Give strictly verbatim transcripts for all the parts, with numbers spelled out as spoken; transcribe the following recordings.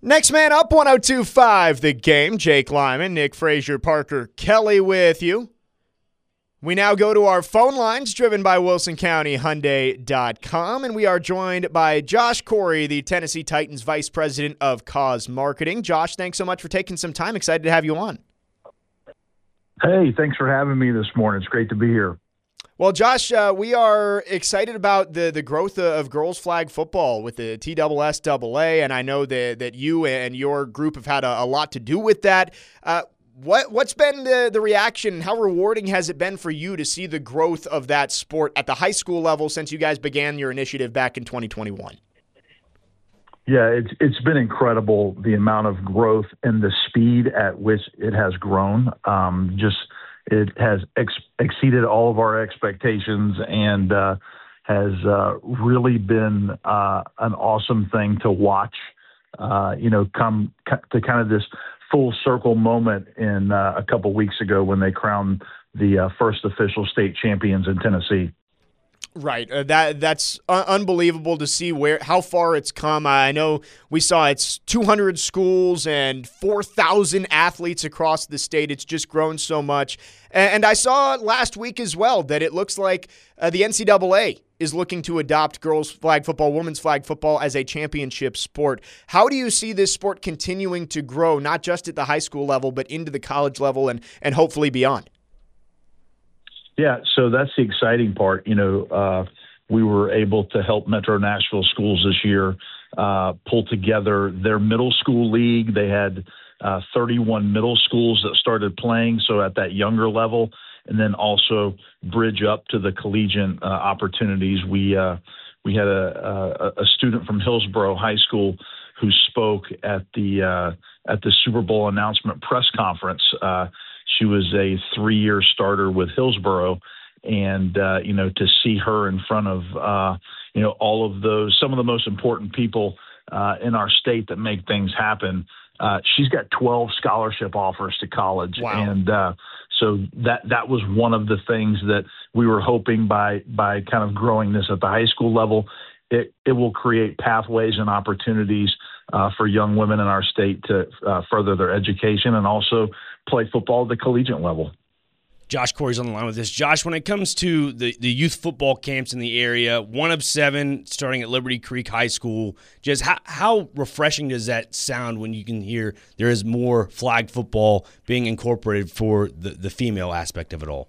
Next man up, one oh two point five The Game. Jake Lyman, Nick Frazier, Parker Kelly with you. We now go to our phone lines, driven by Wilson County Hyundai dot com, and we are joined by Josh Corey, the Tennessee Titans Vice President of Cause Marketing. Josh, thanks so much for taking some time. Excited to have you on. Hey, thanks for having me this morning. It's great to be here. Well, Josh, uh, we are excited about the, the growth of girls flag football with the T S S A A, and I know that, that you and your group have had a, a lot to do with that. Uh, what, what's been the, the reaction? How rewarding has it been for you to see the growth of that sport at the high school level since you guys began your initiative back in twenty twenty-one? Yeah, it's it's been incredible, the amount of growth and the speed at which it has grown. Um, just It has ex- exceeded all of our expectations and uh, has uh, really been uh, an awesome thing to watch, uh, you know, come to kind of this full circle moment in uh, a couple weeks ago when they crowned the uh, first official state champions in Tennessee. Right. Uh, that that's uh, unbelievable to see where how far it's come. I know we saw it's two hundred schools and four thousand athletes across the state. It's just grown so much. And, and I saw last week as well that it looks like uh, the N C double A is looking to adopt girls flag football, women's flag football as a championship sport. How do you see this sport continuing to grow, not just at the high school level, but into the college level and, and hopefully beyond? Yeah, so that's the exciting part. You know, uh, we were able to help Metro Nashville Schools this year uh, pull together their middle school league. They had uh, thirty-one middle schools that started playing, so at that younger level, and then also bridge up to the collegiate uh, opportunities. We uh, we had a, a, a student from Hillsborough High School who spoke at the uh, at the Super Bowl announcement press conference. Uh, She was a three-year starter with Hillsborough, and, uh, you know, to see her in front of, uh, you know, all of those, some of the most important people uh, in our state that make things happen. Uh, she's got twelve scholarship offers to college. Wow. And uh, so that that was one of the things that we were hoping by by kind of growing this at the high school level, it, it will create pathways and opportunities uh, for young women in our state to uh, further their education and also play football at the collegiate level. Josh Corey's on the line with this. Josh, when it comes to the, the youth football camps in the area, one of seven starting at Liberty Creek High School, just how, how refreshing does that sound when you can hear there is more flag football being incorporated for the, the female aspect of it all?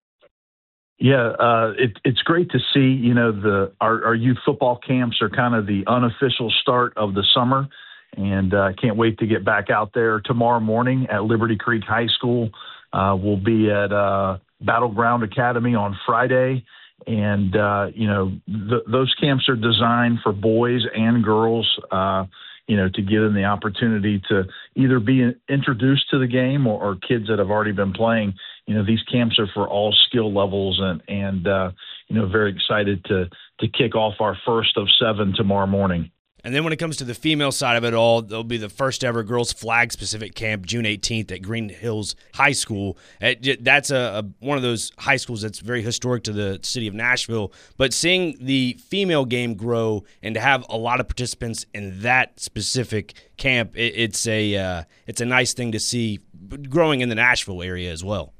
Yeah, uh, it, it's great to see, you know, the our, our youth football camps are kind of the unofficial start of the summer. And I uh, can't wait to get back out there tomorrow morning at Liberty Creek High School. Uh, we'll be at uh, Battleground Academy on Friday. And, uh, you know, th- those camps are designed for boys and girls, uh, you know, to give them the opportunity to either be introduced to the game or, or kids that have already been playing. You know, these camps are for all skill levels and, and uh, you know, very excited to, to kick off our first of seven tomorrow morning. And then when it comes to the female side of it all, there'll be the first ever girls flag specific camp June eighteenth at Green Hills High School. That's a, a one of those high schools that's very historic to the city of Nashville. But seeing the female game grow and to have a lot of participants in that specific camp, it, it's a uh, it's a nice thing to see growing in the Nashville area as well.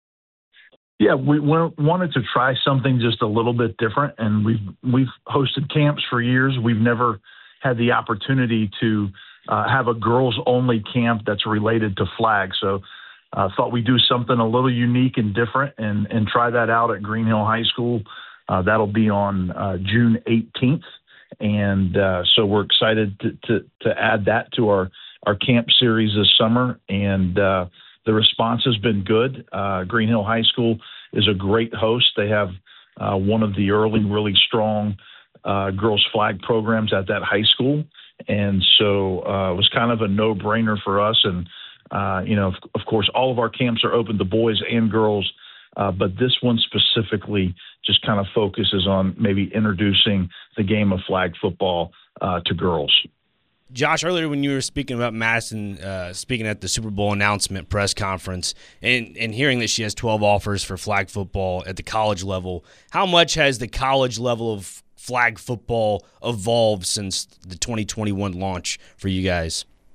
Yeah, we wanted to try something just a little bit different, and we've we've hosted camps for years. We've never had the opportunity to uh, have a girls-only camp that's related to flag. So I uh, thought we'd do something a little unique and different and, and try that out at Green Hill High School. Uh, that'll be on uh, June eighteenth. And uh, so we're excited to, to, to add that to our, our camp series this summer. And uh, the response has been good. Uh, Green Hill High School is a great host. They have uh, one of the early, really strong Uh, girls flag programs at that high school. And so uh, it was kind of a no-brainer for us. And, uh, you know, of, of course, all of our camps are open to boys and girls, uh, but this one specifically just kind of focuses on maybe introducing the game of flag football uh, to girls. Josh, earlier when you were speaking about Madison, uh, speaking at the Super Bowl announcement press conference, and, and hearing that she has twelve offers for flag football at the college level, how much has the college level of flag football evolved since the twenty twenty-one launch for you guys?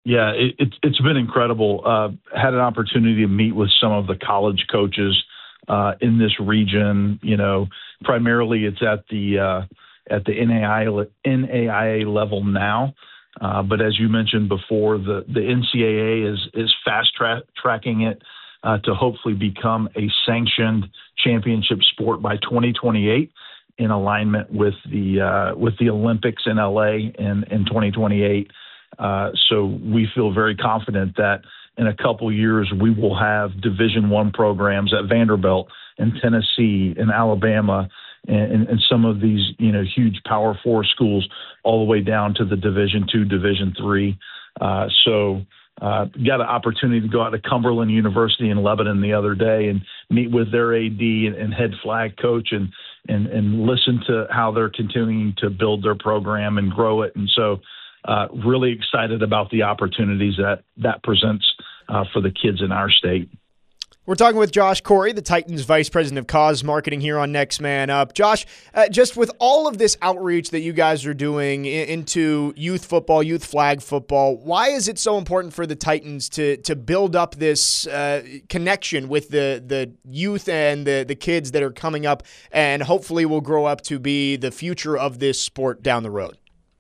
Yeah, it, it, it's been incredible. Uh, had an opportunity to meet with some of the college coaches uh, in this region. You know, primarily it's at the uh, at the N A I A, N A I A level now. Uh, but as you mentioned before, the, the N C double A is is fast tra- tracking it uh, to hopefully become a sanctioned championship sport by twenty twenty-eight, in alignment with the uh, with the Olympics in L A in in twenty twenty-eight. Uh, so we feel very confident that in a couple years we will have Division One programs at Vanderbilt and Tennessee and Alabama and, and some of these, you know, huge Power Four schools all the way down to the Division Two, Division Three. Uh, so uh, got an opportunity to go out to Cumberland University in Lebanon the other day and meet with their A D and, and head flag coach and, and and listen to how they're continuing to build their program and grow it. And so. Uh, really excited about the opportunities that that presents uh, for the kids in our state. We're talking with Josh Corey, the Titans Vice President of Cause Marketing here on Next Man Up. Josh, uh, just with all of this outreach that you guys are doing in, into youth football, youth flag football, why is it so important for the Titans to to build up this uh, connection with the, the youth and the, the kids that are coming up and hopefully will grow up to be the future of this sport down the road?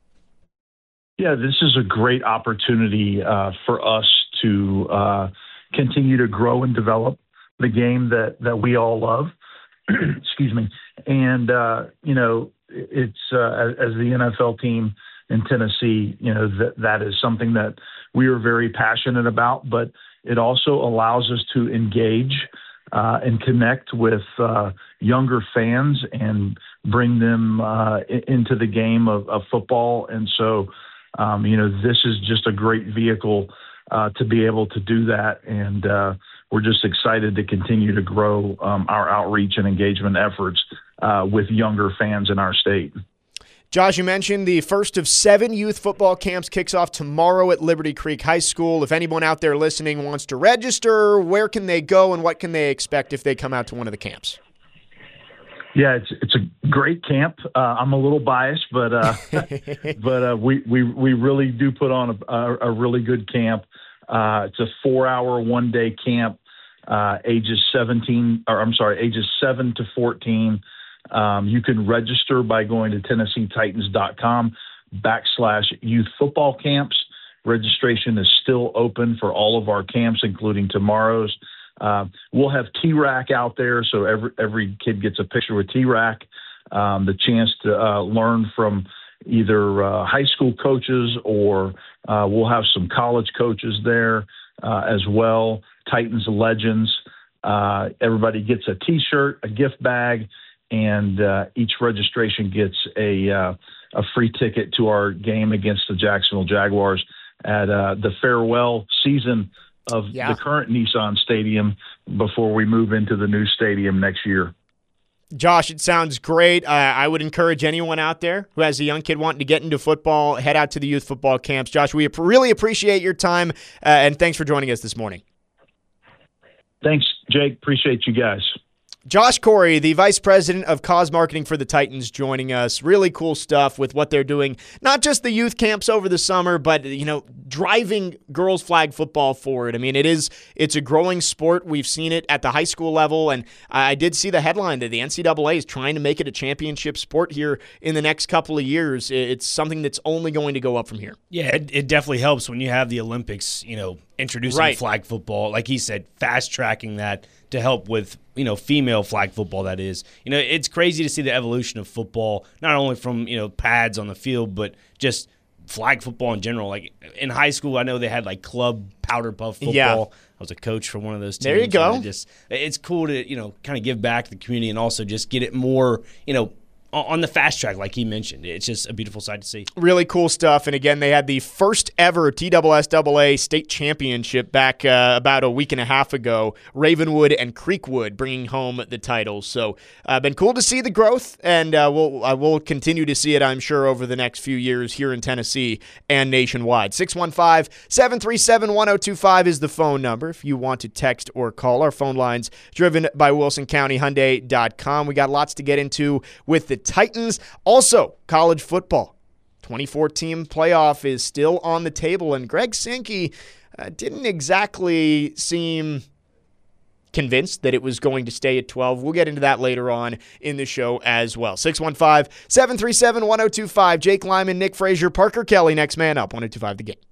Yeah, this is a great opportunity uh, for us to uh, continue to grow and develop the game that, that we all love. Excuse me. And, uh, you know, it's uh, as, as the N F L team in Tennessee, you know, that that is something that we are very passionate about, but it also allows us to engage uh, and connect with uh, younger fans and bring them uh, into the game of, of football. And so, Um, you know, this is just a great vehicle uh, to be able to do that. And uh, we're just excited to continue to grow um, our outreach and engagement efforts uh, with younger fans in our state. Josh, you mentioned the first of seven youth football camps kicks off tomorrow at Liberty Creek High School. If anyone out there listening wants to register, where can they go and what can they expect if they come out to one of the camps? Yeah, it's it's a great camp. Uh, I'm a little biased, but uh, but uh, we we we really do put on a, a, a really good camp. Uh, it's a four-hour, one-day camp, uh, ages seventeen, or I'm sorry, ages seven to fourteen. Um, you can register by going to Tennessee Titans dot com backslash youth football camps. Registration is still open for all of our camps, including tomorrow's. Uh, we'll have T-RAC out there, so every every kid gets a picture with T-RAC, um, the chance to uh, learn from either uh, high school coaches or uh, we'll have some college coaches there uh, as well, Titans legends. Uh, everybody gets a T-shirt, a gift bag, and uh, each registration gets a uh, a free ticket to our game against the Jacksonville Jaguars at uh, the farewell season of yeah. the current Nissan Stadium before we move into the new stadium next year. Josh, it sounds great. Uh, I would encourage anyone out there who has a young kid wanting to get into football, head out to the youth football camps. Josh, we ap- really appreciate your time, uh, and thanks for joining us this morning. Thanks, Jake. Appreciate you guys. Josh Corey, the Vice President of Cause Marketing for the Titans, joining us. Really cool stuff with what they're doing. Not just the youth camps over the summer, but, you know, driving girls flag football forward. I mean, it is, it's a growing sport. We've seen it at the high school level, and I did see the headline that the N C double A is trying to make it a championship sport here in the next couple of years. It's something that's only going to go up from here. Yeah, it, it definitely helps when you have the Olympics, you know, introducing right. flag football. Like he said, fast-tracking that to help with, you know, female flag football, that is. You know, it's crazy to see the evolution of football, not only from, you know, pads on the field, but just flag football in general. Like in high school, I know they had like club powder puff football. Yeah. I was a coach for one of those teams. There you go. It just, it's cool to, you know, kind of give back to the community and also just get it more, you know, on the fast track, like he mentioned. It's just a beautiful sight to see. Really cool stuff. And again, they had the first ever T S S A A state championship back uh, about a week and a half ago. Ravenwood and Creekwood bringing home the titles. So uh, been cool to see the growth, and uh, we'll uh, we'll continue to see it, I'm sure, over the next few years here in Tennessee and nationwide. six one five, seven three seven, one oh two five is the phone number if you want to text or call. Our phone line's driven by Wilson County Hyundai dot com. We got lots to get into with the Titans. Also, college football. twenty-four team playoff is still on the table, and Greg Sankey uh, didn't exactly seem convinced that it was going to stay at twelve. We'll get into that later on in the show as well. six one five, seven three seven, one oh two five. Jake Lyman, Nick Frazier, Parker Kelly, next man up. one oh two five The Game.